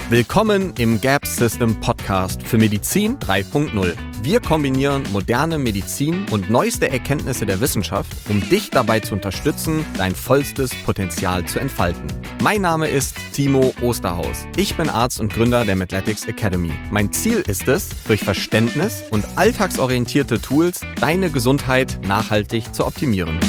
Willkommen im Gap System Podcast für Medizin 3.0. Wir kombinieren moderne Medizin und neueste Erkenntnisse der Wissenschaft, um dich dabei zu unterstützen, dein vollstes Potenzial zu entfalten. Mein Name ist Timo Osterhaus. Ich bin Arzt und Gründer der Medletics Academy. Mein Ziel ist es, durch Verständnis und alltagsorientierte Tools deine Gesundheit nachhaltig zu optimieren.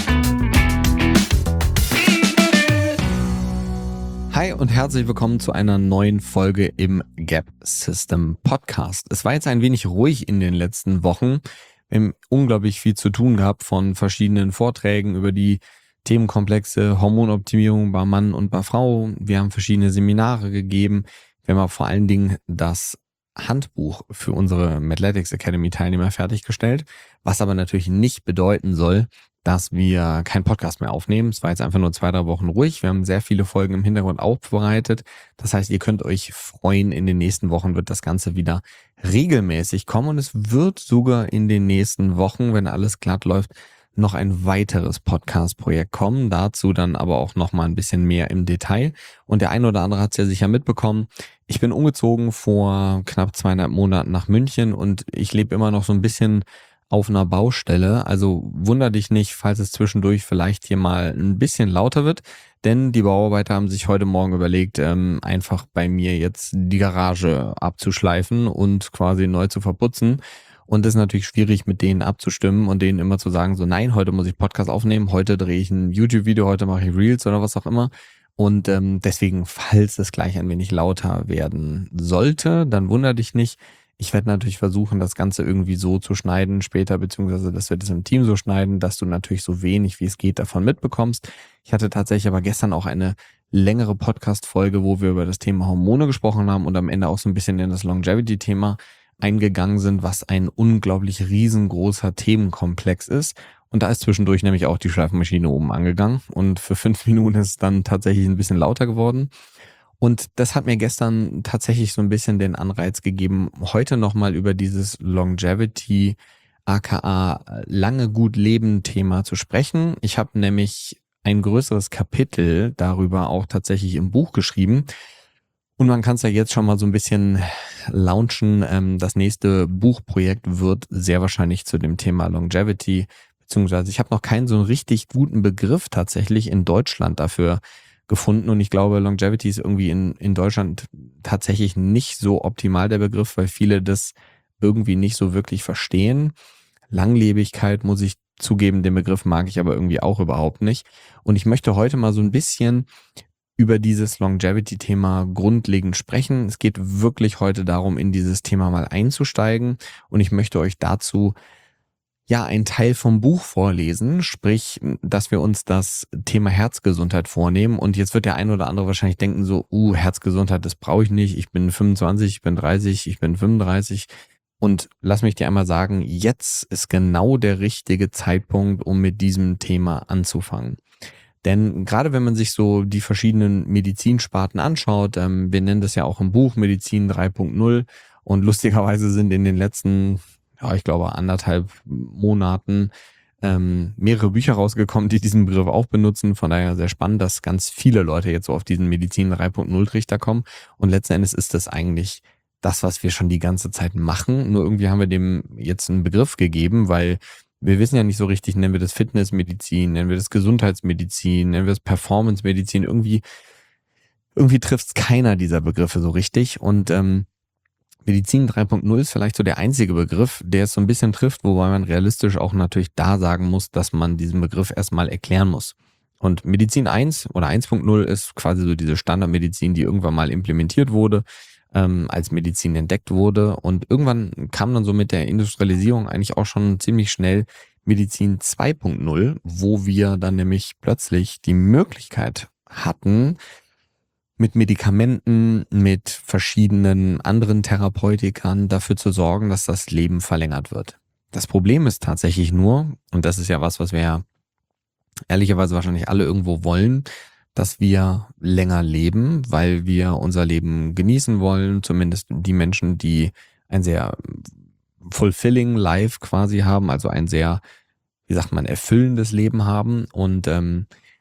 Hi und herzlich willkommen zu einer neuen Folge im Gap System Podcast. Es war jetzt ein wenig ruhig in den letzten Wochen. Wir haben unglaublich viel zu tun gehabt von verschiedenen Vorträgen über die Themenkomplexe Hormonoptimierung bei Mann und bei Frau. Wir haben verschiedene Seminare gegeben. Wir haben aber vor allen Dingen das Handbuch für unsere Medletics Academy Teilnehmer fertiggestellt, was aber natürlich nicht bedeuten soll, dass wir keinen Podcast mehr aufnehmen. Es war jetzt einfach nur 2-3 Wochen ruhig. Wir haben sehr viele Folgen im Hintergrund aufbereitet. Das heißt, ihr könnt euch freuen, in den nächsten Wochen wird das Ganze wieder regelmäßig kommen und es wird sogar in den nächsten Wochen, wenn alles glatt läuft, noch ein weiteres Podcast-Projekt kommen. Dazu dann aber auch noch mal ein bisschen mehr im Detail. Und der eine oder andere hat es ja sicher mitbekommen. Ich bin umgezogen vor knapp 2,5 Monaten nach München und ich lebe immer noch so ein bisschen auf einer Baustelle. Also wunder dich nicht, falls es zwischendurch vielleicht hier mal ein bisschen lauter wird, denn die Bauarbeiter haben sich heute Morgen überlegt, einfach bei mir jetzt die Garage abzuschleifen und quasi neu zu verputzen. Und es ist natürlich schwierig, mit denen abzustimmen und denen immer zu sagen, so nein, heute muss ich Podcast aufnehmen, heute drehe ich ein YouTube-Video, heute mache ich Reels oder was auch immer. Und deswegen, falls es gleich ein wenig lauter werden sollte, dann wunder dich nicht. Ich werde natürlich versuchen, das Ganze irgendwie so zu schneiden später, beziehungsweise dass wir das im Team so schneiden, dass du natürlich so wenig wie es geht davon mitbekommst. Ich hatte tatsächlich aber gestern auch eine längere Podcast-Folge, wo wir über das Thema Hormone gesprochen haben und am Ende auch so ein bisschen in das Longevity-Thema eingegangen sind, was ein unglaublich riesengroßer Themenkomplex ist. Und da ist zwischendurch nämlich auch die Schleifmaschine oben angegangen und für 5 Minuten ist es dann tatsächlich ein bisschen lauter geworden. Und das hat mir gestern tatsächlich so ein bisschen den Anreiz gegeben, heute nochmal über dieses Longevity, aka lange gut leben Thema zu sprechen. Ich habe nämlich ein größeres Kapitel darüber auch tatsächlich im Buch geschrieben. Und man kann es ja jetzt schon mal so ein bisschen launchen. Das nächste Buchprojekt wird sehr wahrscheinlich zu dem Thema Longevity, beziehungsweise ich habe noch keinen so einen richtig guten Begriff tatsächlich in Deutschland dafür gefunden und ich glaube, Longevity ist irgendwie in Deutschland tatsächlich nicht so optimal der Begriff, weil viele das irgendwie nicht so wirklich verstehen. Langlebigkeit, muss ich zugeben, den Begriff mag ich aber irgendwie auch überhaupt nicht. Und ich möchte heute mal so ein bisschen über dieses Longevity-Thema grundlegend sprechen. Es geht wirklich heute darum, in dieses Thema mal einzusteigen und ich möchte euch dazu einen Teil vom Buch vorlesen, sprich, dass wir uns das Thema Herzgesundheit vornehmen. Und jetzt wird der ein oder andere wahrscheinlich denken so, Herzgesundheit, das brauche ich nicht. Ich bin 25, ich bin 30, ich bin 35. Und lass mich dir einmal sagen, jetzt ist genau der richtige Zeitpunkt, um mit diesem Thema anzufangen. Denn gerade wenn man sich so die verschiedenen Medizinsparten anschaut, wir nennen das ja auch im Buch Medizin 3.0 und lustigerweise sind in den letzten ich glaube 1,5 Monaten mehrere Bücher rausgekommen, die diesen Begriff auch benutzen. Von daher sehr spannend, dass ganz viele Leute jetzt so auf diesen Medizin 3.0 Trichter kommen. Und letzten Endes ist das eigentlich das, was wir schon die ganze Zeit machen. Nur irgendwie haben wir dem jetzt einen Begriff gegeben, weil wir wissen ja nicht so richtig, nennen wir das Fitnessmedizin, nennen wir das Gesundheitsmedizin, nennen wir das Performancemedizin. Irgendwie trifft es keiner dieser Begriffe so richtig. Und Medizin 3.0 ist vielleicht so der einzige Begriff, der es so ein bisschen trifft, wobei man realistisch auch natürlich da sagen muss, dass man diesen Begriff erstmal erklären muss. Und Medizin 1 oder 1.0 ist quasi so diese Standardmedizin, die irgendwann mal implementiert wurde, als Medizin entdeckt wurde. Und irgendwann kam dann so mit der Industrialisierung eigentlich auch schon ziemlich schnell Medizin 2.0, wo wir dann nämlich plötzlich die Möglichkeit hatten, mit Medikamenten, mit verschiedenen anderen Therapeutikern dafür zu sorgen, dass das Leben verlängert wird. Das Problem ist tatsächlich nur, und das ist ja was wir ja ehrlicherweise wahrscheinlich alle irgendwo wollen, dass wir länger leben, weil wir unser Leben genießen wollen, zumindest die Menschen, die ein sehr fulfilling Life quasi haben, also ein sehr, erfüllendes Leben haben und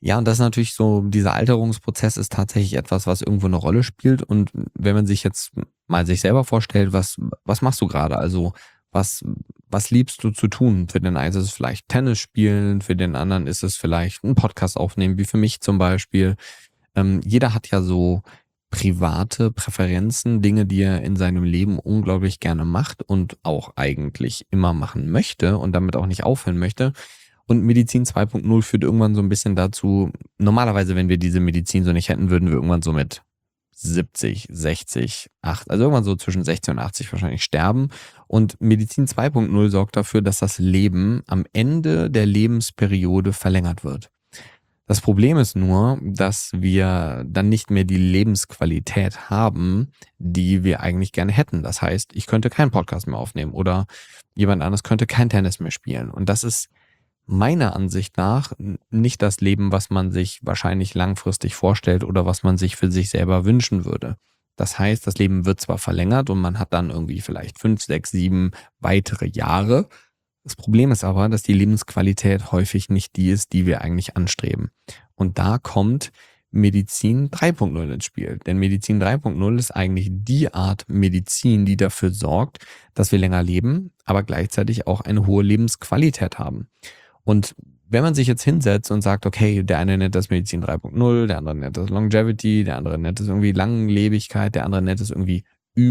Ja, und das ist natürlich so, dieser Alterungsprozess ist tatsächlich etwas, was irgendwo eine Rolle spielt. Und wenn man sich jetzt mal sich selber vorstellt, was machst du gerade? Also, was was liebst du zu tun? Für den einen ist es vielleicht Tennis spielen, für den anderen ist es vielleicht 'n Podcast aufnehmen, wie für mich zum Beispiel. Jeder hat ja so private Präferenzen, Dinge, die er in seinem Leben unglaublich gerne macht und auch eigentlich immer machen möchte und damit auch nicht aufhören möchte. Und Medizin 2.0 führt irgendwann so ein bisschen dazu, normalerweise, wenn wir diese Medizin so nicht hätten, würden wir irgendwann so mit 70, 60, 8, also irgendwann so zwischen 60 und 80 wahrscheinlich sterben. Und Medizin 2.0 sorgt dafür, dass das Leben am Ende der Lebensperiode verlängert wird. Das Problem ist nur, dass wir dann nicht mehr die Lebensqualität haben, die wir eigentlich gerne hätten. Das heißt, ich könnte keinen Podcast mehr aufnehmen oder jemand anderes könnte kein Tennis mehr spielen. Und das ist meiner Ansicht nach nicht das Leben, was man sich wahrscheinlich langfristig vorstellt oder was man sich für sich selber wünschen würde. Das heißt, das Leben wird zwar verlängert und man hat dann irgendwie vielleicht 5, 6, 7 weitere Jahre. Das Problem ist aber, dass die Lebensqualität häufig nicht die ist, die wir eigentlich anstreben. Und da kommt Medizin 3.0 ins Spiel. Denn Medizin 3.0 ist eigentlich die Art Medizin, die dafür sorgt, dass wir länger leben, aber gleichzeitig auch eine hohe Lebensqualität haben. Und wenn man sich jetzt hinsetzt und sagt, okay, der eine nennt das Medizin 3.0, der andere nennt das Longevity, der andere nennt es irgendwie Langlebigkeit, der andere nennt es irgendwie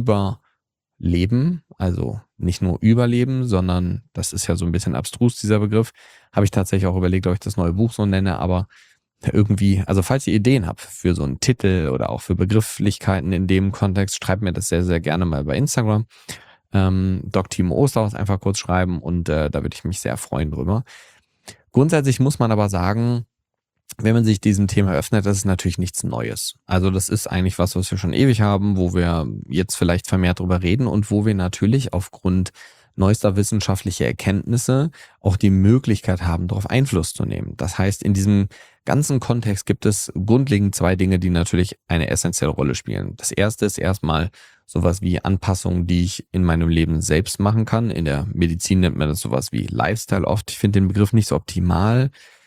Überleben, also nicht nur Überleben, sondern das ist ja so ein bisschen abstrus, dieser Begriff, habe ich tatsächlich auch überlegt, ob ich das neue Buch so nenne, aber irgendwie, also falls ihr Ideen habt für so einen Titel oder auch für Begrifflichkeiten in dem Kontext, schreibt mir das sehr, sehr gerne mal bei Instagram. Doc Timo Osterhaus einfach kurz schreiben und da würde ich mich sehr freuen drüber. Grundsätzlich muss man aber sagen, wenn man sich diesem Thema öffnet, das ist natürlich nichts Neues. Also das ist eigentlich was wir schon ewig haben, wo wir jetzt vielleicht vermehrt drüber reden und wo wir natürlich aufgrund neuester wissenschaftlicher Erkenntnisse auch die Möglichkeit haben, darauf Einfluss zu nehmen. Das heißt, in diesem ganzen Kontext gibt es grundlegend zwei Dinge, die natürlich eine essentielle Rolle spielen. Das erste ist erstmal sowas wie Anpassungen, die ich in meinem Leben selbst machen kann. In der Medizin nennt man das sowas wie Lifestyle oft. Ich finde den Begriff nicht so optimal,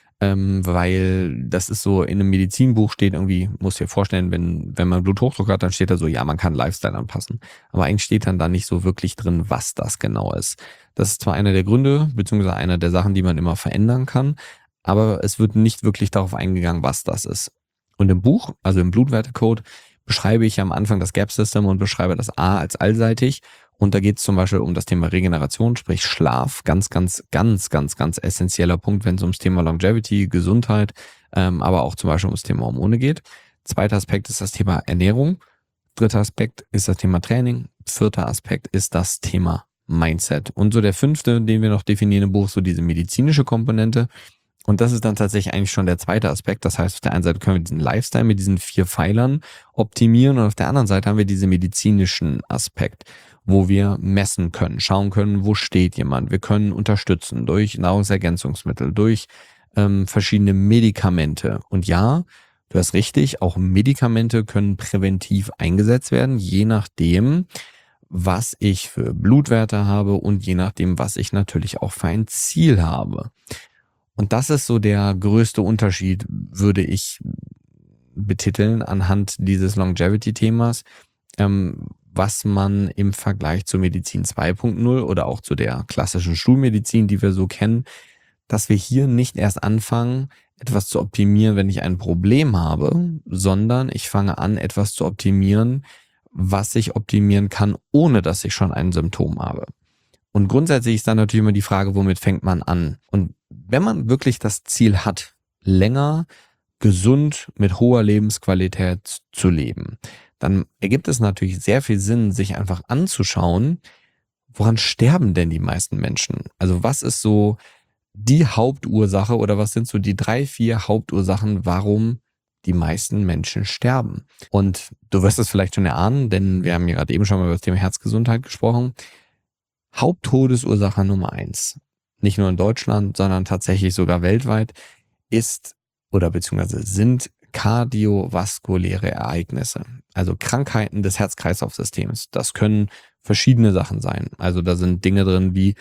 weil das ist so, in einem Medizinbuch steht irgendwie, muss dir vorstellen, wenn man Bluthochdruck hat, dann steht da so, ja, man kann Lifestyle anpassen. Aber eigentlich steht dann da nicht so wirklich drin, was das genau ist. Das ist zwar einer der Gründe, beziehungsweise einer der Sachen, die man immer verändern kann, aber es wird nicht wirklich darauf eingegangen, was das ist. Und im Buch, also im Blutwertecode, beschreibe ich am Anfang das Gap-System und beschreibe das A als allseitig. Und da geht es zum Beispiel um das Thema Regeneration, sprich Schlaf, ganz essentieller Punkt, wenn es ums Thema Longevity, Gesundheit, aber auch zum Beispiel ums Thema Hormone geht. Zweiter Aspekt ist das Thema Ernährung. Dritter Aspekt ist das Thema Training. Vierter Aspekt ist das Thema Mindset. Und so der fünfte, den wir noch definieren im Buch, so diese medizinische Komponente. Und das ist dann tatsächlich eigentlich schon der zweite Aspekt. Das heißt, auf der einen Seite können wir diesen Lifestyle mit diesen 4 Pfeilern optimieren und auf der anderen Seite haben wir diesen medizinischen Aspekt, wo wir messen können, schauen können, wo steht jemand. Wir können unterstützen durch Nahrungsergänzungsmittel, durch verschiedene Medikamente. Und ja, du hast richtig, auch Medikamente können präventiv eingesetzt werden, je nachdem, was ich für Blutwerte habe und je nachdem, was ich natürlich auch für ein Ziel habe. Und das ist so der größte Unterschied, würde ich betiteln, anhand dieses Longevity-Themas, was man im Vergleich zur Medizin 2.0 oder auch zu der klassischen Schulmedizin, die wir so kennen, dass wir hier nicht erst anfangen, etwas zu optimieren, wenn ich ein Problem habe, sondern ich fange an, etwas zu optimieren, was ich optimieren kann, ohne dass ich schon ein Symptom habe. Und grundsätzlich ist dann natürlich immer die Frage, womit fängt man an? Und wenn man wirklich das Ziel hat, länger gesund mit hoher Lebensqualität zu leben, dann ergibt es natürlich sehr viel Sinn, sich einfach anzuschauen, woran sterben denn die meisten Menschen? Also was ist so die Hauptursache oder was sind so die 3, 4 Hauptursachen, warum die meisten Menschen sterben? Und du wirst es vielleicht schon erahnen, denn wir haben ja gerade eben schon mal über das Thema Herzgesundheit gesprochen. Haupttodesursache Nummer 1, nicht nur in Deutschland, sondern tatsächlich sogar weltweit, ist oder beziehungsweise sind kardiovaskuläre Ereignisse, also Krankheiten des Herz-Kreislauf-Systems. Das können verschiedene Sachen sein. Also da sind Dinge drin wie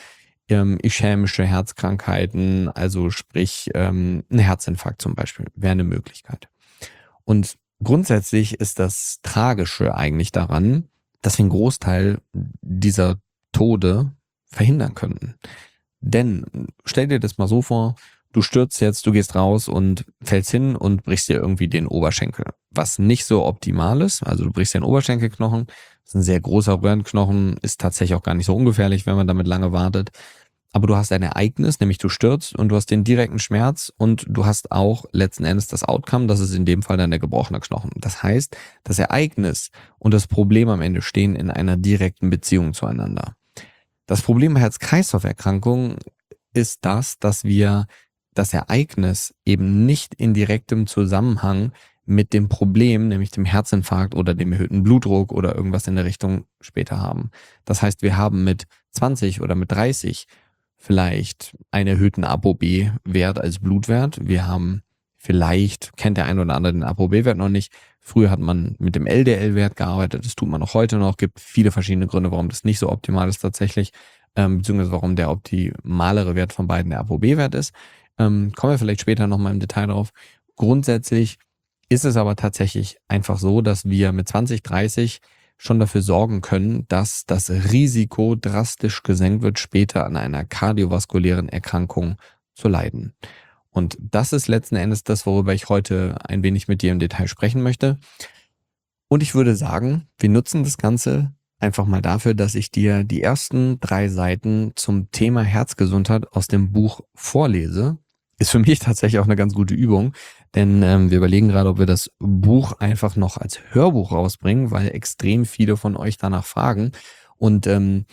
ischämische Herzkrankheiten, also sprich ein Herzinfarkt zum Beispiel, wäre eine Möglichkeit. Und grundsätzlich ist das Tragische eigentlich daran, dass wir einen Großteil dieser Tode verhindern könnten. Denn stell dir das mal so vor, du stürzt jetzt, du gehst raus und fällst hin und brichst dir irgendwie den Oberschenkel. Was nicht so optimal ist, also du brichst dir den Oberschenkelknochen, das ist ein sehr großer Röhrenknochen, ist tatsächlich auch gar nicht so ungefährlich, wenn man damit lange wartet. Aber du hast ein Ereignis, nämlich du stürzt und du hast den direkten Schmerz und du hast auch letzten Endes das Outcome, das ist in dem Fall dann der gebrochene Knochen. Das heißt, das Ereignis und das Problem am Ende stehen in einer direkten Beziehung zueinander. Das Problem bei Herz-Kreislauf-Erkrankungen ist das, dass wir das Ereignis eben nicht in direktem Zusammenhang mit dem Problem, nämlich dem Herzinfarkt oder dem erhöhten Blutdruck oder irgendwas in der Richtung später haben. Das heißt, wir haben mit 20 oder mit 30 vielleicht einen erhöhten ApoB-Wert als Blutwert. Wir haben vielleicht, kennt der ein oder andere den ApoB-Wert noch nicht. Früher hat man mit dem LDL-Wert gearbeitet, das tut man auch heute noch. Gibt viele verschiedene Gründe, warum das nicht so optimal ist tatsächlich, beziehungsweise warum der optimalere Wert von beiden der ApoB-Wert ist. Kommen wir vielleicht später nochmal im Detail drauf. Grundsätzlich ist es aber tatsächlich einfach so, dass wir mit 20, 30 schon dafür sorgen können, dass das Risiko drastisch gesenkt wird, später an einer kardiovaskulären Erkrankung zu leiden. Und das ist letzten Endes das, worüber ich heute ein wenig mit dir im Detail sprechen möchte. Und ich würde sagen, wir nutzen das Ganze einfach mal dafür, dass ich dir die ersten 3 Seiten zum Thema Herzgesundheit aus dem Buch vorlese. Ist für mich tatsächlich auch eine ganz gute Übung, denn wir überlegen gerade, ob wir das Buch einfach noch als Hörbuch rausbringen, weil extrem viele von euch danach fragen. Und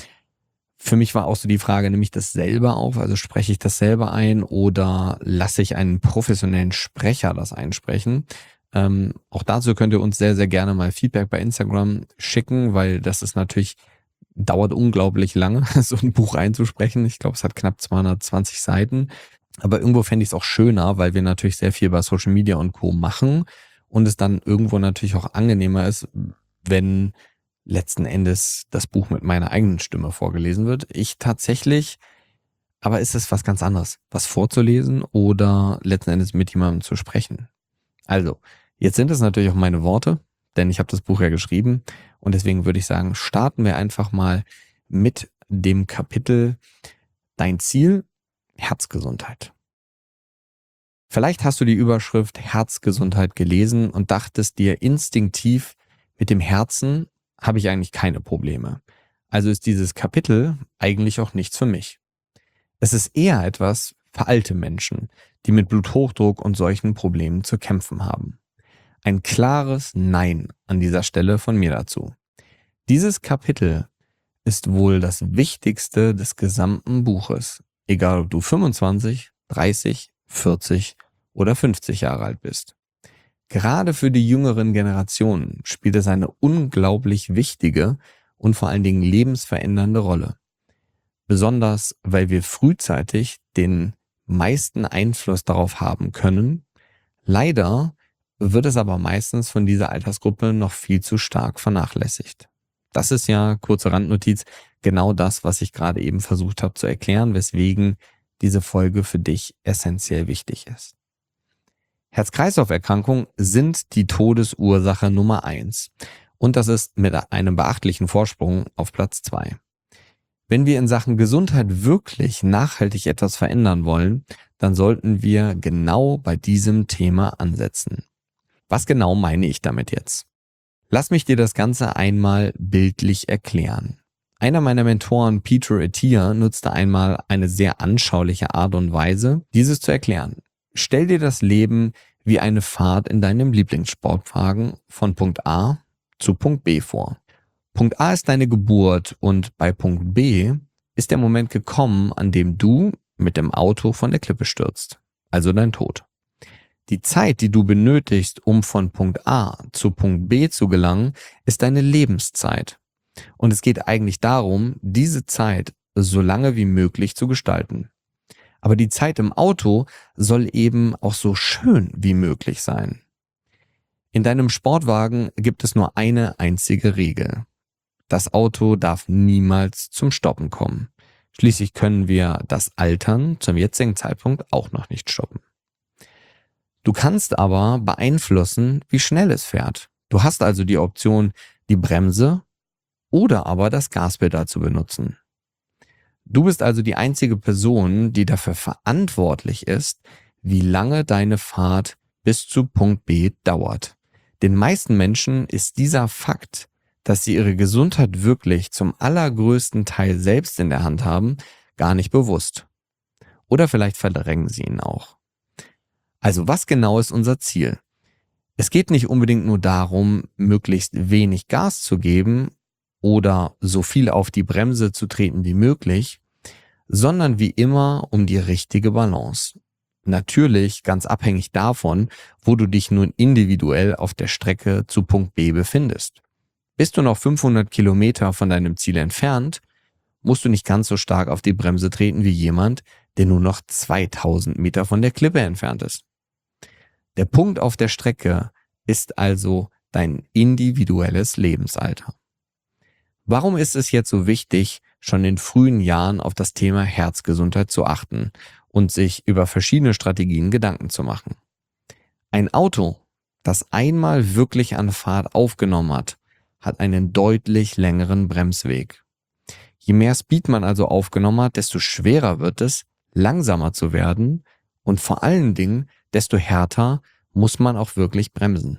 für mich war auch so die Frage, nehme ich das selber auf, also spreche ich das selber ein oder lasse ich einen professionellen Sprecher das einsprechen? Auch dazu könnt ihr uns sehr, sehr gerne mal Feedback bei Instagram schicken, weil das ist natürlich, dauert unglaublich lange, so ein Buch einzusprechen. Ich glaube, es hat knapp 220 Seiten. Aber irgendwo fände ich es auch schöner, weil wir natürlich sehr viel bei Social Media und Co. machen und es dann irgendwo natürlich auch angenehmer ist, wenn letzten Endes das Buch mit meiner eigenen Stimme vorgelesen wird. Ich tatsächlich, aber ist es was ganz anderes, was vorzulesen oder letzten Endes mit jemandem zu sprechen? Also, jetzt sind es natürlich auch meine Worte, denn ich habe das Buch ja geschrieben und deswegen würde ich sagen, starten wir einfach mal mit dem Kapitel Dein Ziel, Herzgesundheit. Vielleicht hast du die Überschrift Herzgesundheit gelesen und dachtest dir instinktiv, mit dem Herzen habe ich eigentlich keine Probleme. Also ist dieses Kapitel eigentlich auch nichts für mich. Es ist eher etwas für alte Menschen, die mit Bluthochdruck und solchen Problemen zu kämpfen haben. Ein klares Nein an dieser Stelle von mir dazu. Dieses Kapitel ist wohl das wichtigste des gesamten Buches, egal ob du 25, 30, 40 oder 50 Jahre alt bist. Gerade für die jüngeren Generationen spielt es eine unglaublich wichtige und vor allen Dingen lebensverändernde Rolle. Besonders, weil wir frühzeitig den meisten Einfluss darauf haben können. Leider wird es aber meistens von dieser Altersgruppe noch viel zu stark vernachlässigt. Das ist ja, kurze Randnotiz, genau das, was ich gerade eben versucht habe zu erklären, weswegen diese Folge für dich essentiell wichtig ist. Herz-Kreislauf-Erkrankungen sind die Todesursache Nummer 1 und das ist mit einem beachtlichen Vorsprung auf Platz 2. Wenn wir in Sachen Gesundheit wirklich nachhaltig etwas verändern wollen, dann sollten wir genau bei diesem Thema ansetzen. Was genau meine ich damit jetzt? Lass mich dir das Ganze einmal bildlich erklären. Einer meiner Mentoren, Peter Attia, nutzte einmal eine sehr anschauliche Art und Weise, dieses zu erklären. Stell dir das Leben wie eine Fahrt in deinem Lieblingssportwagen von Punkt A zu Punkt B vor. Punkt A ist deine Geburt und bei Punkt B ist der Moment gekommen, an dem du mit dem Auto von der Klippe stürzt, also dein Tod. Die Zeit, die du benötigst, um von Punkt A zu Punkt B zu gelangen, ist deine Lebenszeit. Und es geht eigentlich darum, diese Zeit so lange wie möglich zu gestalten. Aber die Zeit im Auto soll eben auch so schön wie möglich sein. In deinem Sportwagen gibt es nur eine einzige Regel. Das Auto darf niemals zum Stoppen kommen. Schließlich können wir das Altern zum jetzigen Zeitpunkt auch noch nicht stoppen. Du kannst aber beeinflussen, wie schnell es fährt. Du hast also die Option, die Bremse oder aber das Gaspedal zu benutzen. Du bist also die einzige Person, die dafür verantwortlich ist, wie lange deine Fahrt bis zu Punkt B dauert. Den meisten Menschen ist dieser Fakt, dass sie ihre Gesundheit wirklich zum allergrößten Teil selbst in der Hand haben, gar nicht bewusst. Oder vielleicht verdrängen sie ihn auch. Also was genau ist unser Ziel? Es geht nicht unbedingt nur darum, möglichst wenig Gas zu geben oder so viel auf die Bremse zu treten wie möglich, sondern wie immer um die richtige Balance. Natürlich ganz abhängig davon, wo du dich nun individuell auf der Strecke zu Punkt B befindest. Bist du noch 500 Kilometer von deinem Ziel entfernt, musst du nicht ganz so stark auf die Bremse treten wie jemand, der nur noch 2000 Meter von der Klippe entfernt ist. Der Punkt auf der Strecke ist also dein individuelles Lebensalter. Warum ist es jetzt so wichtig, schon in frühen Jahren auf das Thema Herzgesundheit zu achten und sich über verschiedene Strategien Gedanken zu machen? Ein Auto, das einmal wirklich an Fahrt aufgenommen hat, hat einen deutlich längeren Bremsweg. Je mehr Speed man also aufgenommen hat, desto schwerer wird es, langsamer zu werden und vor allen Dingen, desto härter muss man auch wirklich bremsen.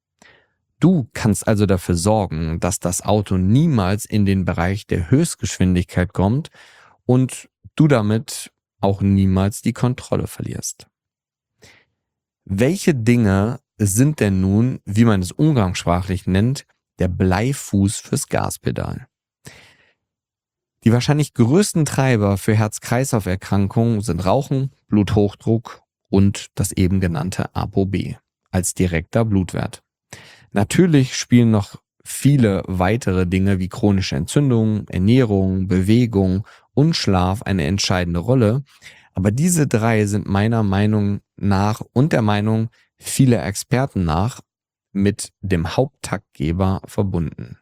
Du kannst also dafür sorgen, dass das Auto niemals in den Bereich der Höchstgeschwindigkeit kommt und du damit auch niemals die Kontrolle verlierst. Welche Dinge sind denn nun, wie man es umgangssprachlich nennt, der Bleifuß fürs Gaspedal? Die wahrscheinlich größten Treiber für Herz-Kreislauf-Erkrankungen sind Rauchen, Bluthochdruck und das eben genannte ApoB als direkter Blutwert. Natürlich spielen noch viele weitere Dinge wie chronische Entzündungen, Ernährung, Bewegung und Schlaf eine entscheidende Rolle, aber diese drei sind meiner Meinung nach und der Meinung vieler Experten nach mit dem Haupttaktgeber verbunden.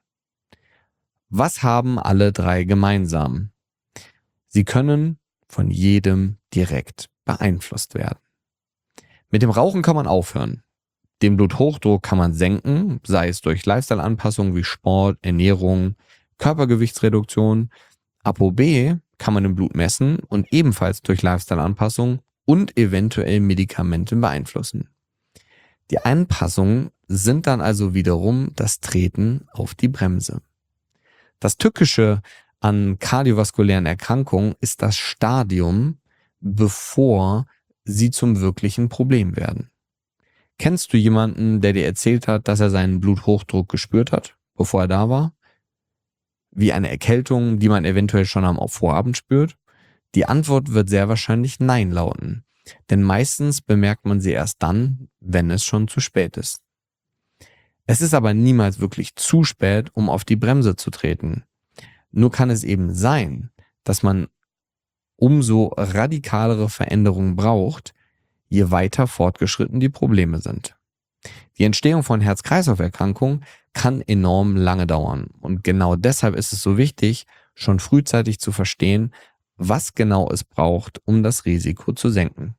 Was haben alle drei gemeinsam? Sie können von jedem direkt beeinflusst werden. Mit dem Rauchen kann man aufhören. Den Bluthochdruck kann man senken, sei es durch Lifestyle-Anpassungen wie Sport, Ernährung, Körpergewichtsreduktion. ApoB kann man im Blut messen und ebenfalls durch Lifestyle-Anpassungen und eventuell Medikamente beeinflussen. Die Anpassungen sind dann also wiederum das Treten auf die Bremse. Das Tückische an kardiovaskulären Erkrankungen ist das Stadium, bevor sie zum wirklichen Problem werden. Kennst du jemanden, der dir erzählt hat, dass er seinen Bluthochdruck gespürt hat, bevor er da war? Wie eine Erkältung, die man eventuell schon am Vorabend spürt? Die Antwort wird sehr wahrscheinlich Nein lauten, denn meistens bemerkt man sie erst dann, wenn es schon zu spät ist. Es ist aber niemals wirklich zu spät, um auf die Bremse zu treten. Nur kann es eben sein, dass man umso radikalere Veränderungen braucht, je weiter fortgeschritten die Probleme sind. Die Entstehung von Herz-Kreislauf-Erkrankungen kann enorm lange dauern und genau deshalb ist es so wichtig, schon frühzeitig zu verstehen, was genau es braucht, um das Risiko zu senken.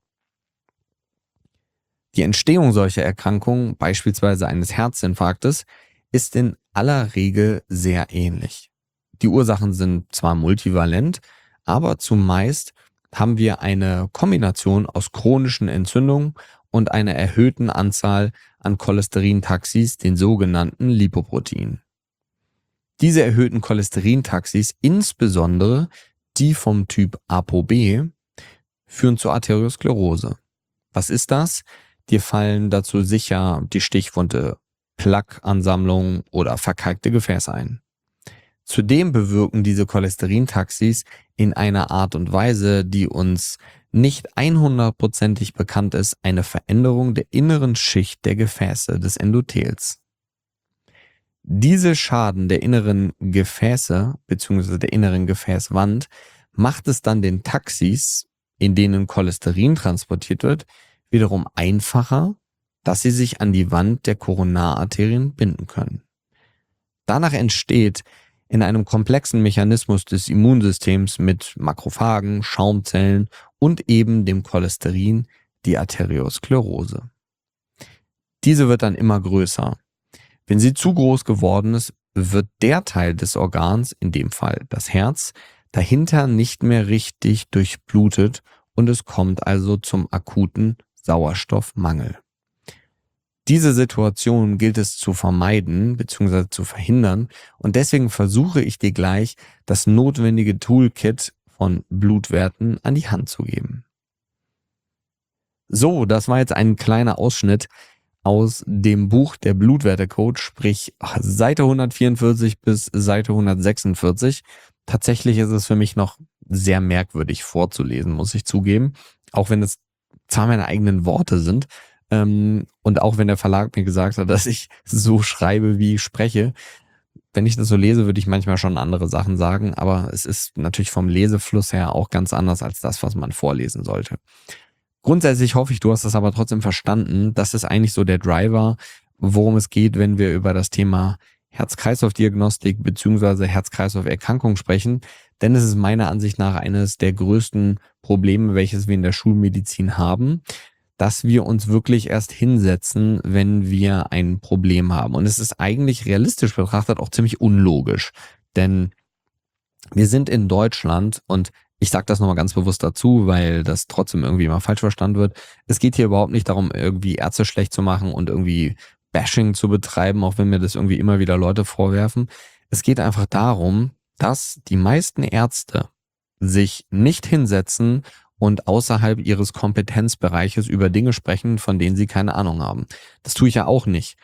Die Entstehung solcher Erkrankungen, beispielsweise eines Herzinfarktes, ist in aller Regel sehr ähnlich. Die Ursachen sind zwar multivalent, aber zumeist haben wir eine Kombination aus chronischen Entzündungen und einer erhöhten Anzahl an Cholesterintaxis, den sogenannten Lipoproteinen. Diese erhöhten Cholesterintaxis, insbesondere die vom Typ ApoB, führen zur Arteriosklerose. Was ist das? Dir fallen dazu sicher die Stichworte Plaqueansammlung oder verkalkte Gefäße ein. Zudem bewirken diese Cholesterintaxis in einer Art und Weise, die uns nicht 100%ig bekannt ist, eine Veränderung der inneren Schicht der Gefäße des Endothels. Diese Schaden der inneren Gefäße bzw. der inneren Gefäßwand macht es dann den Taxis, in denen Cholesterin transportiert wird, wiederum einfacher, dass sie sich an die Wand der Koronararterien binden können. Danach entsteht in einem komplexen Mechanismus des Immunsystems mit Makrophagen, Schaumzellen und eben dem Cholesterin, die Arteriosklerose. Diese wird dann immer größer. Wenn sie zu groß geworden ist, wird der Teil des Organs, in dem Fall das Herz, dahinter nicht mehr richtig durchblutet und es kommt also zum akuten Sauerstoffmangel. Diese Situation gilt es zu vermeiden bzw. zu verhindern und deswegen versuche ich dir gleich das notwendige Toolkit von Blutwerten an die Hand zu geben. So, das war jetzt ein kleiner Ausschnitt aus dem Buch Der Blutwerte-Coach, sprich Seite 144 bis Seite 146. Tatsächlich ist es für mich noch sehr merkwürdig vorzulesen, muss ich zugeben, auch wenn es zwar meine eigenen Worte sind und auch wenn der Verlag mir gesagt hat, dass ich so schreibe, wie ich spreche. Wenn ich das so lese, würde ich manchmal schon andere Sachen sagen, aber es ist natürlich vom Lesefluss her auch ganz anders als das, was man vorlesen sollte. Grundsätzlich hoffe ich, du hast das aber trotzdem verstanden. Das ist eigentlich so der Driver, worum es geht, wenn wir über das Thema Herz-Kreislauf-Diagnostik bzw. Herz-Kreislauf-Erkrankung sprechen. Denn es ist meiner Ansicht nach eines der größten Probleme, welches wir in der Schulmedizin haben, dass wir uns wirklich erst hinsetzen, wenn wir ein Problem haben. Und es ist eigentlich realistisch betrachtet auch ziemlich unlogisch. Denn wir sind in Deutschland und ich sage das nochmal ganz bewusst dazu, weil das trotzdem irgendwie immer falsch verstanden wird. Es geht hier überhaupt nicht darum, irgendwie Ärzte schlecht zu machen und irgendwie Bashing zu betreiben, auch wenn mir das irgendwie immer wieder Leute vorwerfen. Es geht einfach darum, dass die meisten Ärzte sich nicht hinsetzen und außerhalb ihres Kompetenzbereiches über Dinge sprechen, von denen sie keine Ahnung haben. Das tue ich ja auch nicht.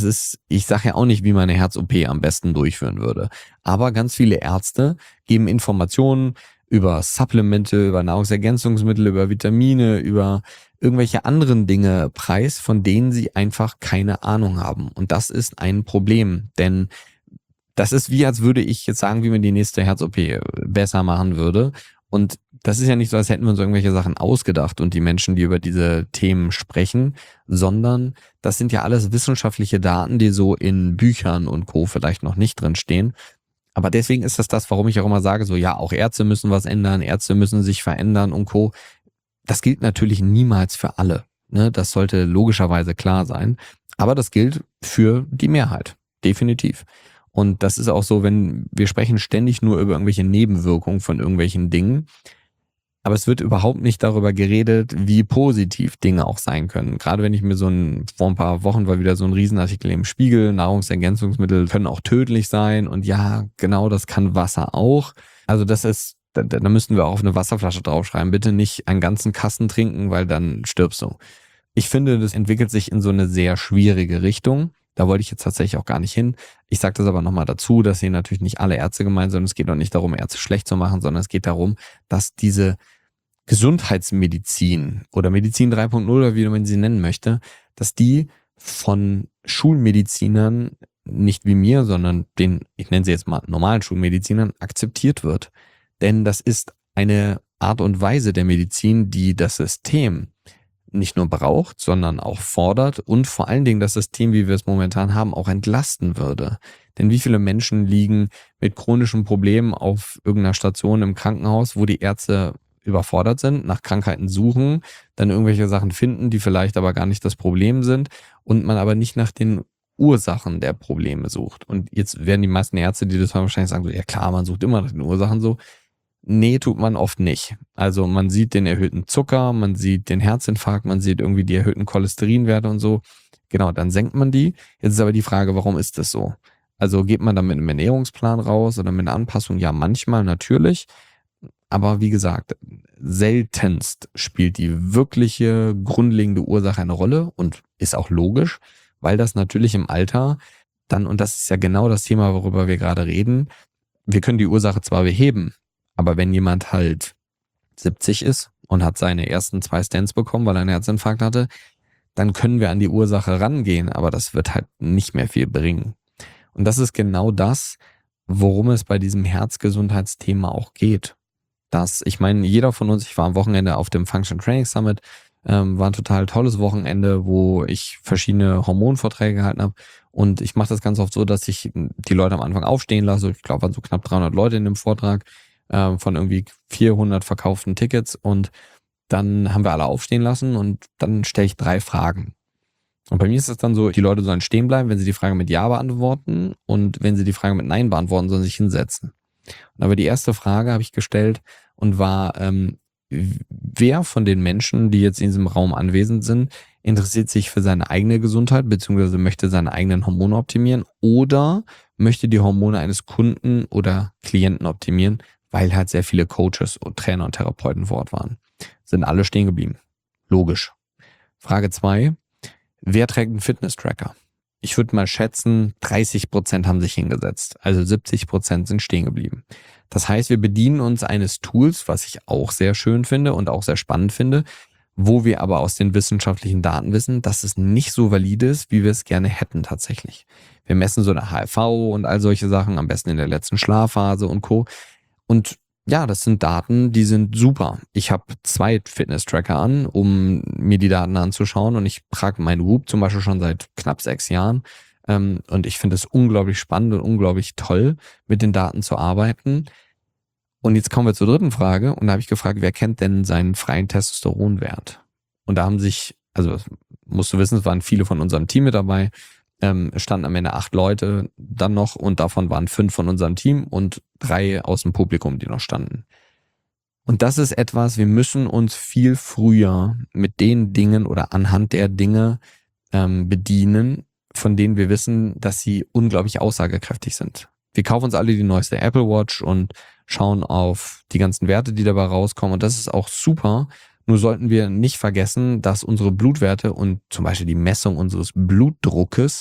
Ich sage ja auch nicht, wie man eine Herz-OP am besten durchführen würde. Aber ganz viele Ärzte geben Informationen über Supplemente, über Nahrungsergänzungsmittel, über Vitamine, über irgendwelche anderen Dinge preis, von denen sie einfach keine Ahnung haben. Und das ist ein Problem, denn das ist wie, als würde ich jetzt sagen, wie man die nächste Herz-OP besser machen würde. Und das ist ja nicht so, als hätten wir uns irgendwelche Sachen ausgedacht und die Menschen, die über diese Themen sprechen, sondern das sind ja alles wissenschaftliche Daten, die so in Büchern und Co. vielleicht noch nicht drin stehen. Aber deswegen ist das, warum ich auch immer sage, so ja, auch Ärzte müssen was ändern, Ärzte müssen sich verändern und Co. Das gilt natürlich niemals für alle. Ne? Das sollte logischerweise klar sein. Aber das gilt für die Mehrheit. Definitiv. Und das ist auch so, wenn wir sprechen ständig nur über irgendwelche Nebenwirkungen von irgendwelchen Dingen. Aber es wird überhaupt nicht darüber geredet, wie positiv Dinge auch sein können. Gerade wenn ich mir vor ein paar Wochen war wieder so ein Riesenartikel im Spiegel, Nahrungsergänzungsmittel können auch tödlich sein. Und ja, genau, das kann Wasser auch. Also da müssten wir auch auf eine Wasserflasche draufschreiben. Bitte nicht einen ganzen Kasten trinken, weil dann stirbst du. Ich finde, das entwickelt sich in so eine sehr schwierige Richtung. Da wollte ich jetzt tatsächlich auch gar nicht hin. Ich sage das aber nochmal dazu, dass hier natürlich nicht alle Ärzte gemeint sind. Es geht auch nicht darum, Ärzte schlecht zu machen, sondern es geht darum, dass diese Gesundheitsmedizin oder Medizin 3.0 oder wie man sie nennen möchte, dass die von Schulmedizinern, nicht wie mir, sondern ich nenne sie jetzt mal normalen Schulmedizinern, akzeptiert wird. Denn das ist eine Art und Weise der Medizin, die das System nicht nur braucht, sondern auch fordert und vor allen Dingen das System, wie wir es momentan haben, auch entlasten würde. Denn wie viele Menschen liegen mit chronischen Problemen auf irgendeiner Station im Krankenhaus, wo die Ärzte überfordert sind, nach Krankheiten suchen, dann irgendwelche Sachen finden, die vielleicht aber gar nicht das Problem sind und man aber nicht nach den Ursachen der Probleme sucht. Und jetzt werden die meisten Ärzte, die das hören, wahrscheinlich sagen, so, ja klar, man sucht immer nach den Ursachen so. Nee, tut man oft nicht. Also man sieht den erhöhten Zucker, man sieht den Herzinfarkt, man sieht irgendwie die erhöhten Cholesterinwerte und so. Genau, dann senkt man die. Jetzt ist aber die Frage, warum ist das so? Also geht man dann mit einem Ernährungsplan raus oder mit einer Anpassung? Ja, manchmal natürlich. Aber wie gesagt, seltenst spielt die wirkliche grundlegende Ursache eine Rolle und ist auch logisch, weil das natürlich im Alter dann, und das ist ja genau das Thema, worüber wir gerade reden, wir können die Ursache zwar beheben, aber wenn jemand halt 70 ist und hat seine ersten 2 Stents bekommen, weil er einen Herzinfarkt hatte, dann können wir an die Ursache rangehen, aber das wird halt nicht mehr viel bringen. Und das ist genau das, worum es bei diesem Herzgesundheitsthema auch geht. Ich meine, jeder von uns, ich war am Wochenende auf dem Function Training Summit, War ein total tolles Wochenende, wo ich verschiedene Hormonvorträge gehalten habe. Und ich mache das ganz oft so, dass ich die Leute am Anfang aufstehen lasse. Ich glaube, waren so knapp 300 Leute in dem Vortrag von irgendwie 400 verkauften Tickets. Und dann haben wir alle aufstehen lassen und dann stelle ich 3 Fragen. Und bei mir ist es dann so, die Leute sollen stehen bleiben, wenn sie die Frage mit Ja beantworten, und wenn sie die Frage mit Nein beantworten, sollen sie sich hinsetzen. Und aber die erste Frage habe ich gestellt und war, wer von den Menschen, die jetzt in diesem Raum anwesend sind, interessiert sich für seine eigene Gesundheit beziehungsweise möchte seine eigenen Hormone optimieren oder möchte die Hormone eines Kunden oder Klienten optimieren, weil halt sehr viele Coaches und Trainer und Therapeuten vor Ort waren. Sind alle stehen geblieben. Logisch. Frage 2: Wer trägt einen Fitness-Tracker? Ich würde mal schätzen, 30% haben sich hingesetzt. Also 70% sind stehen geblieben. Das heißt, wir bedienen uns eines Tools, was ich auch sehr schön finde und auch sehr spannend finde, wo wir aber aus den wissenschaftlichen Daten wissen, dass es nicht so valide ist, wie wir es gerne hätten tatsächlich. Wir messen so eine HRV und all solche Sachen, am besten in der letzten Schlafphase und Co. Und ja, das sind Daten, die sind super. Ich habe 2 Fitness-Tracker an, um mir die Daten anzuschauen, und ich trage meinen Whoop zum Beispiel schon seit knapp 6 Jahren. Und ich finde es unglaublich spannend und unglaublich toll, mit den Daten zu arbeiten. Und jetzt kommen wir zur dritten Frage, und da habe ich gefragt, wer kennt denn seinen freien Testosteronwert? Und da haben sich, also musst du wissen, es waren viele von unserem Team mit dabei, es standen am Ende 8 Leute dann noch, und davon waren 5 von unserem Team und 3 aus dem Publikum, die noch standen. Und das ist etwas, wir müssen uns viel früher mit den Dingen oder anhand der Dinge bedienen, von denen wir wissen, dass sie unglaublich aussagekräftig sind. Wir kaufen uns alle die neueste Apple Watch und schauen auf die ganzen Werte, die dabei rauskommen, und das ist auch super. Nur sollten wir nicht vergessen, dass unsere Blutwerte und zum Beispiel die Messung unseres Blutdruckes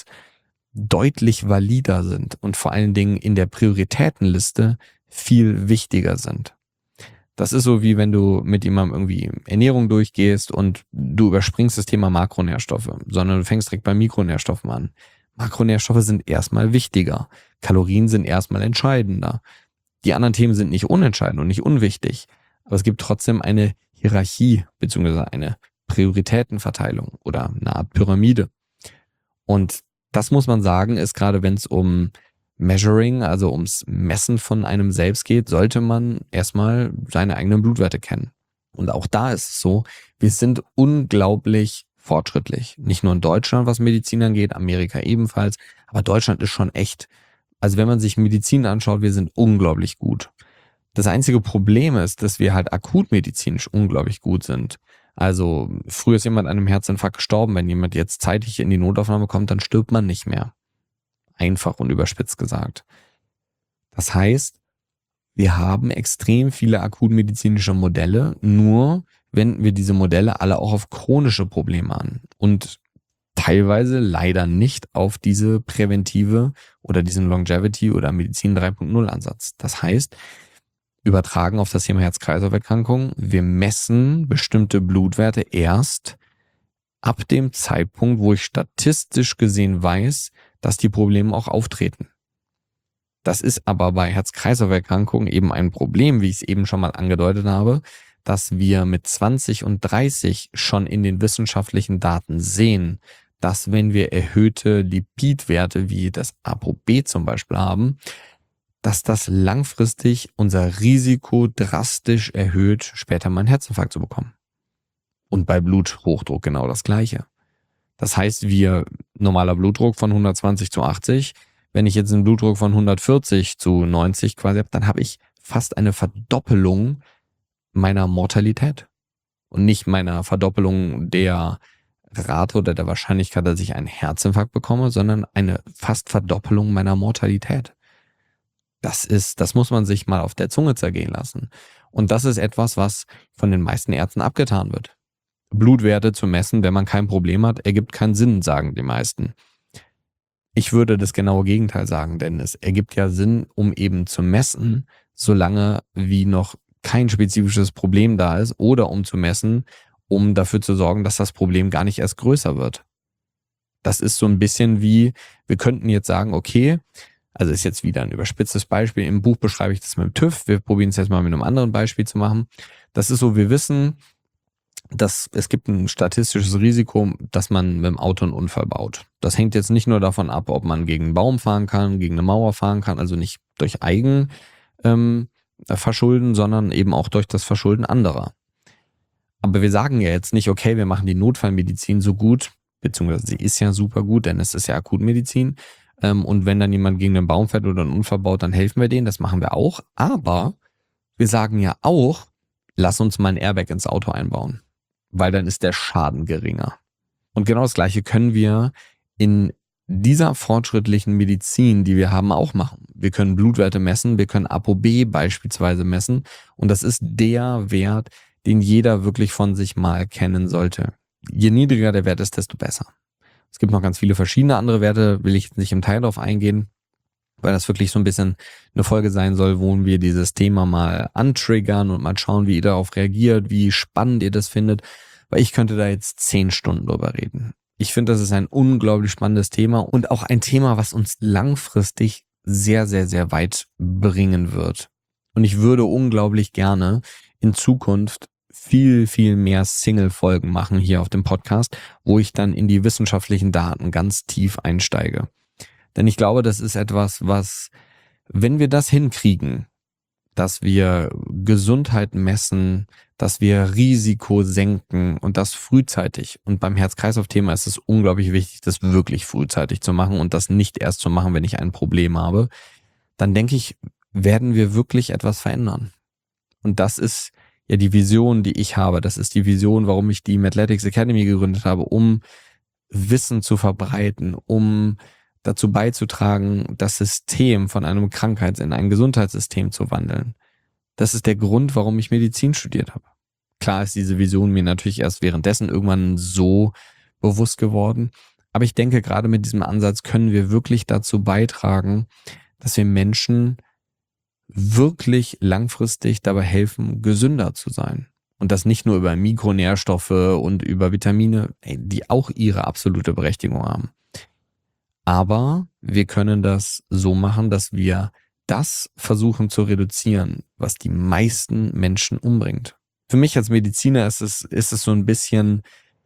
deutlich valider sind und vor allen Dingen in der Prioritätenliste viel wichtiger sind. Das ist so, wie wenn du mit jemandem irgendwie Ernährung durchgehst und du überspringst das Thema Makronährstoffe, sondern du fängst direkt bei Mikronährstoffen an. Makronährstoffe sind erstmal wichtiger. Kalorien sind erstmal entscheidender. Die anderen Themen sind nicht unentscheidend und nicht unwichtig. Aber es gibt trotzdem eine Hierarchie bzw. eine Prioritätenverteilung oder eine Art Pyramide. Und das muss man sagen, ist gerade, wenn es um Measuring, also ums Messen von einem selbst geht, sollte man erstmal seine eigenen Blutwerte kennen. Und auch da ist es so, wir sind unglaublich fortschrittlich. Nicht nur in Deutschland, was Medizin angeht, Amerika ebenfalls, aber Deutschland ist schon echt, also wenn man sich Medizin anschaut, wir sind unglaublich gut. Das einzige Problem ist, dass wir halt akutmedizinisch unglaublich gut sind. Also früher ist jemand an einem Herzinfarkt gestorben. Wenn jemand jetzt zeitig in die Notaufnahme kommt, dann stirbt man nicht mehr. Einfach und überspitzt gesagt. Das heißt, wir haben extrem viele akutmedizinische Modelle, nur wenden wir diese Modelle alle auch auf chronische Probleme an und teilweise leider nicht auf diese präventive oder diesen Longevity oder Medizin 3.0 Ansatz. Das heißt, übertragen auf das Thema Herz-Kreislauf-Erkrankungen, wir messen bestimmte Blutwerte erst ab dem Zeitpunkt, wo ich statistisch gesehen weiß, dass die Probleme auch auftreten. Das ist aber bei Herz-Kreislauf-Erkrankungen eben ein Problem, wie ich es eben schon mal angedeutet habe, dass wir mit 20 und 30 schon in den wissenschaftlichen Daten sehen, dass wenn wir erhöhte Lipidwerte wie das ApoB zum Beispiel haben, dass das langfristig unser Risiko drastisch erhöht, später mal einen Herzinfarkt zu bekommen. Und bei Bluthochdruck genau das Gleiche. Das heißt, normaler Blutdruck von 120 zu 80, wenn ich jetzt einen Blutdruck von 140 zu 90 quasi habe, dann habe ich fast eine Verdoppelung meiner Mortalität. Und nicht meiner Verdoppelung der Rate oder der Wahrscheinlichkeit, dass ich einen Herzinfarkt bekomme, sondern eine fast Verdoppelung meiner Mortalität. Das muss man sich mal auf der Zunge zergehen lassen. Und das ist etwas, was von den meisten Ärzten abgetan wird. Blutwerte zu messen, wenn man kein Problem hat, ergibt keinen Sinn, sagen die meisten. Ich würde das genaue Gegenteil sagen, denn es ergibt ja Sinn, um eben zu messen, solange wie noch kein spezifisches Problem da ist, oder um zu messen, um dafür zu sorgen, dass das Problem gar nicht erst größer wird. Das ist so ein bisschen wie, wir könnten jetzt sagen, okay, also ist jetzt wieder ein überspitztes Beispiel, im Buch beschreibe ich das mit dem TÜV, wir probieren es jetzt mal mit einem anderen Beispiel zu machen. Das ist so, wir wissen, es gibt ein statistisches Risiko, dass man mit dem Auto einen Unfall baut. Das hängt jetzt nicht nur davon ab, ob man gegen einen Baum fahren kann, gegen eine Mauer fahren kann, also nicht durch Verschulden, sondern eben auch durch das Verschulden anderer. Aber wir sagen ja jetzt nicht, okay, wir machen die Notfallmedizin so gut, beziehungsweise sie ist ja super gut, denn es ist ja Akutmedizin. Und wenn dann jemand gegen einen Baum fährt oder einen Unfall baut, dann helfen wir denen, das machen wir auch. Aber wir sagen ja auch, lass uns mal ein Airbag ins Auto einbauen, weil dann ist der Schaden geringer. Und genau das Gleiche können wir in dieser fortschrittlichen Medizin, die wir haben, auch machen. Wir können Blutwerte messen, wir können ApoB beispielsweise messen und das ist der Wert, den jeder wirklich von sich mal kennen sollte. Je niedriger der Wert ist, desto besser. Es gibt noch ganz viele verschiedene andere Werte, will ich jetzt nicht im Detail drauf eingehen, weil das wirklich so ein bisschen eine Folge sein soll, wo wir dieses Thema mal antriggern und mal schauen, wie ihr darauf reagiert, wie spannend ihr das findet, weil ich könnte da jetzt 10 Stunden drüber reden. Ich finde, das ist ein unglaublich spannendes Thema und auch ein Thema, was uns langfristig sehr, sehr, sehr weit bringen wird. Und ich würde unglaublich gerne in Zukunft viel, viel mehr Single-Folgen machen hier auf dem Podcast, wo ich dann in die wissenschaftlichen Daten ganz tief einsteige. Denn ich glaube, das ist etwas, was, wenn wir das hinkriegen, dass wir Gesundheit messen, dass wir Risiko senken und das frühzeitig. Und beim Herz-Kreislauf-Thema ist es unglaublich wichtig, das wirklich frühzeitig zu machen und das nicht erst zu machen, wenn ich ein Problem habe. Dann denke ich, werden wir wirklich etwas verändern. Und das ist ja die Vision, die ich habe. Das ist die Vision, warum ich die Mathletics Academy gegründet habe, um Wissen zu verbreiten, um dazu beizutragen, das System von einem Krankheits- in ein Gesundheitssystem zu wandeln. Das ist der Grund, warum ich Medizin studiert habe. Klar ist diese Vision mir natürlich erst währenddessen irgendwann so bewusst geworden. Aber ich denke, gerade mit diesem Ansatz können wir wirklich dazu beitragen, dass wir Menschen wirklich langfristig dabei helfen, gesünder zu sein. Und das nicht nur über Mikronährstoffe und über Vitamine, die auch ihre absolute Berechtigung haben. Aber wir können das so machen, dass wir das versuchen zu reduzieren, was die meisten Menschen umbringt. Für mich als Mediziner ist es so ein bisschen,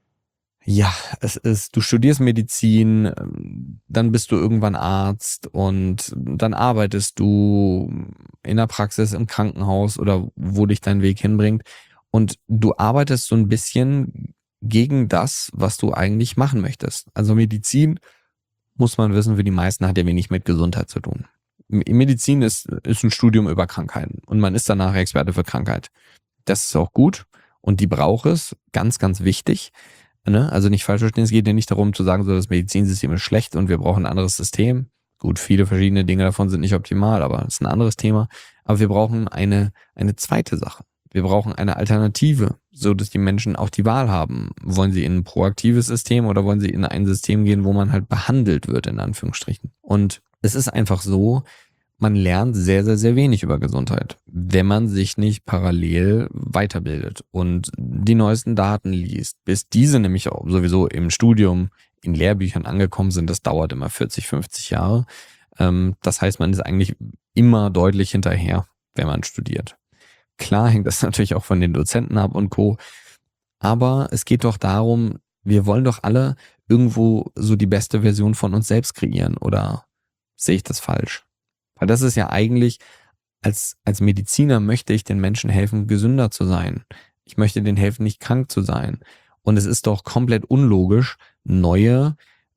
ja, du studierst Medizin, dann bist du irgendwann Arzt und dann arbeitest du in der Praxis, im Krankenhaus oder wo dich dein Weg hinbringt. Und du arbeitest so ein bisschen gegen das, was du eigentlich machen möchtest. Also Medizin, muss man wissen, für die meisten hat ja wenig mit Gesundheit zu tun. Medizin ist ein Studium über Krankheiten und man ist danach Experte für Krankheit. Das ist auch gut und die braucht es, ganz, ganz wichtig. Ne? Also nicht falsch verstehen, es geht ja nicht darum zu sagen, so das Medizinsystem ist schlecht und wir brauchen ein anderes System. Gut, viele verschiedene Dinge davon sind nicht optimal, aber das ist ein anderes Thema. Aber wir brauchen eine zweite Sache. Wir brauchen eine Alternative, so dass die Menschen auch die Wahl haben. Wollen sie in ein proaktives System oder wollen sie in ein System gehen, wo man halt behandelt wird, in Anführungsstrichen. Und es ist einfach so, man lernt sehr, sehr, sehr wenig über Gesundheit, wenn man sich nicht parallel weiterbildet und die neuesten Daten liest. Bis diese nämlich auch sowieso im Studium, in Lehrbüchern angekommen sind, das dauert immer 40, 50 Jahre. Das heißt, man ist eigentlich immer deutlich hinterher, wenn man studiert. Klar hängt das natürlich auch von den Dozenten ab und Co. Aber es geht doch darum, wir wollen doch alle irgendwo so die beste Version von uns selbst kreieren. Oder sehe ich das falsch? Weil das ist ja eigentlich, als Mediziner möchte ich den Menschen helfen, gesünder zu sein. Ich möchte denen helfen, nicht krank zu sein. Und es ist doch komplett unlogisch, neue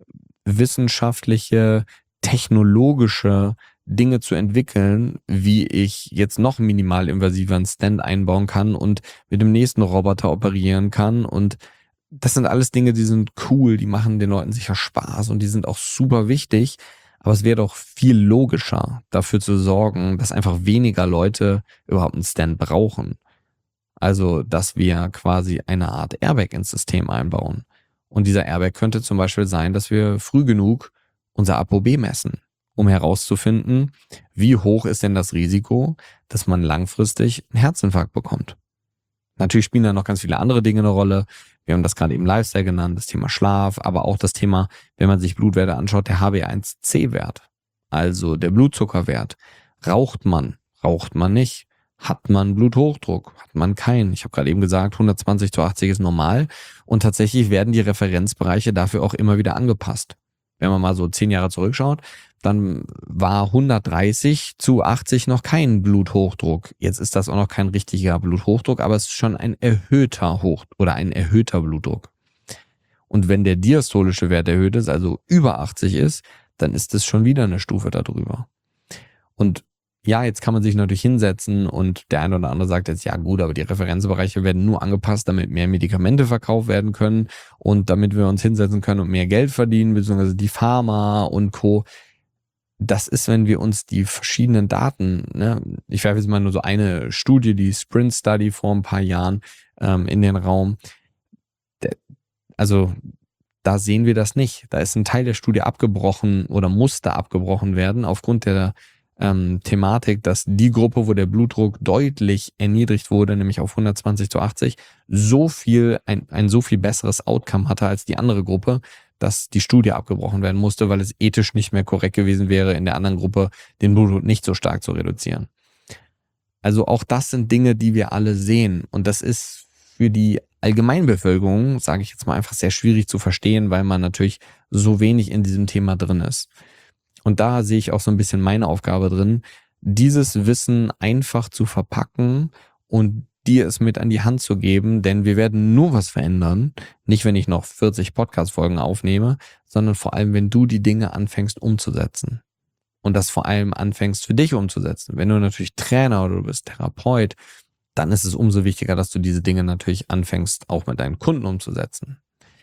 wissenschaftliche, technologische Dinge zu entwickeln, wie ich jetzt noch minimal invasiver einen Stent einbauen kann und mit dem nächsten Roboter operieren kann. Und das sind alles Dinge, die sind cool, die machen den Leuten sicher Spaß und die sind auch super wichtig. Aber es wäre doch viel logischer, dafür zu sorgen, dass einfach weniger Leute überhaupt einen Stent brauchen. Also, dass wir quasi eine Art Airbag ins System einbauen. Und dieser Airbag könnte zum Beispiel sein, dass wir früh genug unser ApoB messen, um herauszufinden, wie hoch ist denn das Risiko, dass man langfristig einen Herzinfarkt bekommt. Natürlich spielen da noch ganz viele andere Dinge eine Rolle. Wir haben das gerade eben Lifestyle genannt, das Thema Schlaf, aber auch das Thema, wenn man sich Blutwerte anschaut, der HbA1c-Wert, also der Blutzuckerwert. Raucht man nicht? Hat man Bluthochdruck? Hat man keinen? Ich habe gerade eben gesagt, 120/80 ist normal und tatsächlich werden die Referenzbereiche dafür auch immer wieder angepasst. Wenn man mal so 10 Jahre zurückschaut, dann war 130/80 noch kein Bluthochdruck. Jetzt ist das auch noch kein richtiger Bluthochdruck, aber es ist schon ein erhöhter ein erhöhter Blutdruck. Und wenn der diastolische Wert erhöht ist, also über 80 ist, dann ist es schon wieder eine Stufe darüber. Und ja, jetzt kann man sich natürlich hinsetzen und der eine oder andere sagt jetzt, ja gut, aber die Referenzbereiche werden nur angepasst, damit mehr Medikamente verkauft werden können und damit wir uns hinsetzen können und mehr Geld verdienen, beziehungsweise die Pharma und Co. Das ist, wenn wir uns die verschiedenen Daten, ich werfe jetzt mal nur so eine Studie, die Sprint Study vor ein paar Jahren in den Raum. Also da sehen wir das nicht. Da ist ein Teil der Studie abgebrochen oder musste abgebrochen werden aufgrund der Thematik, dass die Gruppe, wo der Blutdruck deutlich erniedrigt wurde, nämlich auf 120/80, ein so viel besseres Outcome hatte als die andere Gruppe, dass die Studie abgebrochen werden musste, weil es ethisch nicht mehr korrekt gewesen wäre, in der anderen Gruppe den Blutdruck nicht so stark zu reduzieren. Also auch das sind Dinge, die wir alle sehen. Und das ist für die Allgemeinbevölkerung, sage ich jetzt mal, einfach sehr schwierig zu verstehen, weil man natürlich so wenig in diesem Thema drin ist. Und da sehe ich auch so ein bisschen meine Aufgabe drin, dieses Wissen einfach zu verpacken und dir es mit an die Hand zu geben, denn wir werden nur was verändern, nicht wenn ich noch 40 Podcast-Folgen aufnehme, sondern vor allem, wenn du die Dinge anfängst umzusetzen. Und das vor allem anfängst für dich umzusetzen. Wenn du natürlich Trainer oder du bist Therapeut, dann ist es umso wichtiger, dass du diese Dinge natürlich anfängst, auch mit deinen Kunden umzusetzen.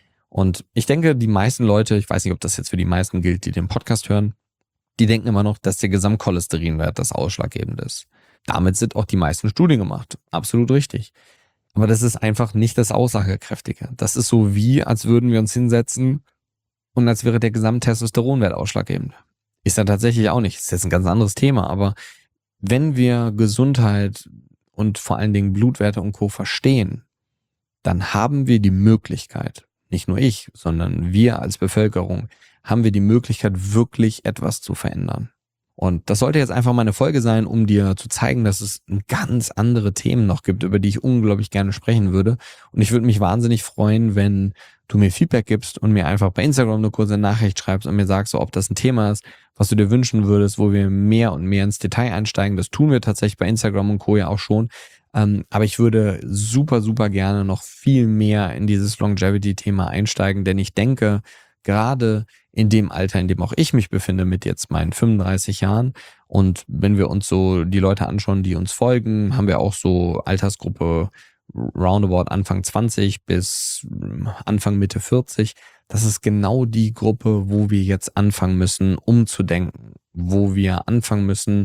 Und ich denke, die meisten Leute, ich weiß nicht, ob das jetzt für die meisten gilt, die den Podcast hören, die denken immer noch, dass der Gesamtcholesterinwert das ausschlaggebend ist. Damit sind auch die meisten Studien gemacht. Absolut richtig. Aber das ist einfach nicht das Aussagekräftige. Das ist so wie, als würden wir uns hinsetzen und als wäre der Gesamttestosteronwert ausschlaggebend. Ist er tatsächlich auch nicht. Ist jetzt ein ganz anderes Thema. Aber wenn wir Gesundheit und vor allen Dingen Blutwerte und Co. verstehen, dann haben wir die Möglichkeit, nicht nur ich, sondern wir als Bevölkerung, haben wir die Möglichkeit, wirklich etwas zu verändern. Und das sollte jetzt einfach mal eine Folge sein, um dir zu zeigen, dass es ganz andere Themen noch gibt, über die ich unglaublich gerne sprechen würde. Und ich würde mich wahnsinnig freuen, wenn du mir Feedback gibst und mir einfach bei Instagram eine kurze Nachricht schreibst und mir sagst, ob das ein Thema ist, was du dir wünschen würdest, wo wir mehr und mehr ins Detail einsteigen. Das tun wir tatsächlich bei Instagram und Co. ja auch schon. Aber ich würde super, super gerne noch viel mehr in dieses Longevity-Thema einsteigen, denn ich denke, gerade in dem Alter, in dem auch ich mich befinde, mit jetzt meinen 35 Jahren. Und wenn wir uns so die Leute anschauen, die uns folgen, haben wir auch so Altersgruppe roundabout Anfang 20 bis Anfang Mitte 40. Das ist genau die Gruppe, wo wir jetzt anfangen müssen, umzudenken, wo wir anfangen müssen,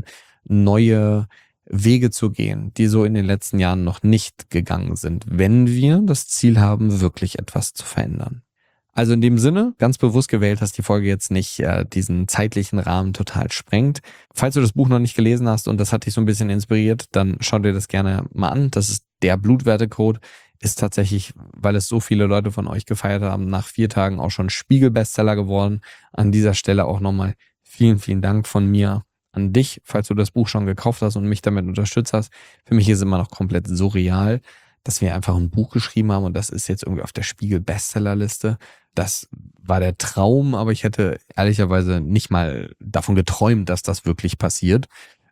neue Wege zu gehen, die so in den letzten Jahren noch nicht gegangen sind, wenn wir das Ziel haben, wirklich etwas zu verändern. Also in dem Sinne, ganz bewusst gewählt, dass die Folge jetzt nicht diesen zeitlichen Rahmen total sprengt. Falls du das Buch noch nicht gelesen hast und das hat dich so ein bisschen inspiriert, dann schau dir das gerne mal an. Das ist der Blutwertecode, ist tatsächlich, weil es so viele Leute von euch gefeiert haben, nach 4 Tagen auch schon Spiegel-Bestseller geworden. An dieser Stelle auch nochmal vielen, vielen Dank von mir an dich, falls du das Buch schon gekauft hast und mich damit unterstützt hast. Für mich ist es immer noch komplett surreal, dass wir einfach ein Buch geschrieben haben und das ist jetzt irgendwie auf der Spiegel-Bestsellerliste. Das war der Traum, aber ich hätte ehrlicherweise nicht mal davon geträumt, dass das wirklich passiert.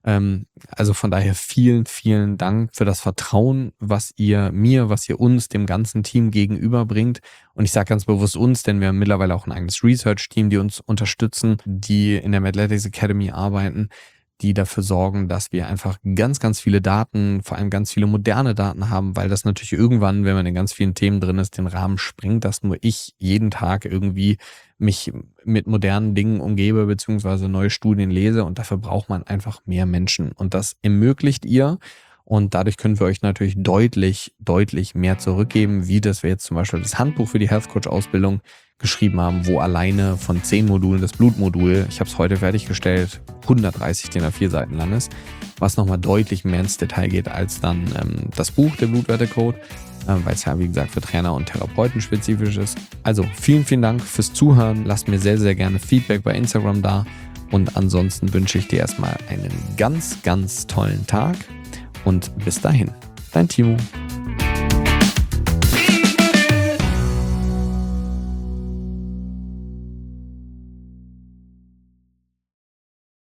Also von daher vielen, vielen Dank für das Vertrauen, was ihr mir, was ihr uns, dem ganzen Team gegenüberbringt. Und ich sage ganz bewusst uns, denn wir haben mittlerweile auch ein eigenes Research-Team, die uns unterstützen, die in der Mathletics Academy arbeiten, die dafür sorgen, dass wir einfach ganz, ganz viele Daten, vor allem ganz viele moderne Daten haben, weil das natürlich irgendwann, wenn man in ganz vielen Themen drin ist, den Rahmen sprengt, dass nur ich jeden Tag irgendwie mich mit modernen Dingen umgebe, beziehungsweise neue Studien lese und dafür braucht man einfach mehr Menschen und das ermöglicht ihr und dadurch können wir euch natürlich deutlich, deutlich mehr zurückgeben, wie das wir jetzt zum Beispiel das Handbuch für die Health Coach Ausbildung geschrieben haben, wo alleine von 10 Modulen das Blutmodul, ich habe es heute fertiggestellt, 130 DIN A4 Seiten lang ist, was nochmal deutlich mehr ins Detail geht als dann das Buch, der Blutwertecode, weil es ja wie gesagt für Trainer und Therapeuten spezifisch ist. Also vielen, vielen Dank fürs Zuhören, lasst mir sehr, sehr gerne Feedback bei Instagram da und ansonsten wünsche ich dir erstmal einen ganz, ganz tollen Tag und bis dahin, dein Timo.